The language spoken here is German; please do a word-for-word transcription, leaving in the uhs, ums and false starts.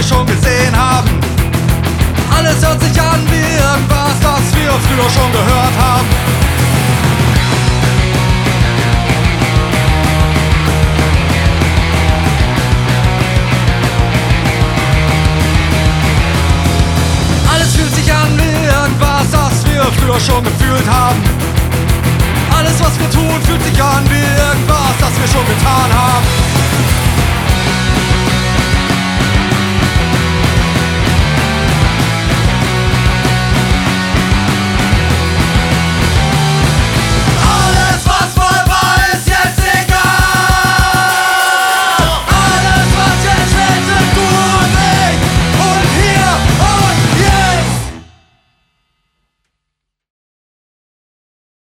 schon gesehen haben. Alles hört sich an wie irgendwas, das wir früher schon gehört haben. Alles fühlt sich an wie irgendwas, das wir früher schon gefühlt haben. Alles, was wir tun, fühlt sich an wie irgendwas, das wir schon getan haben.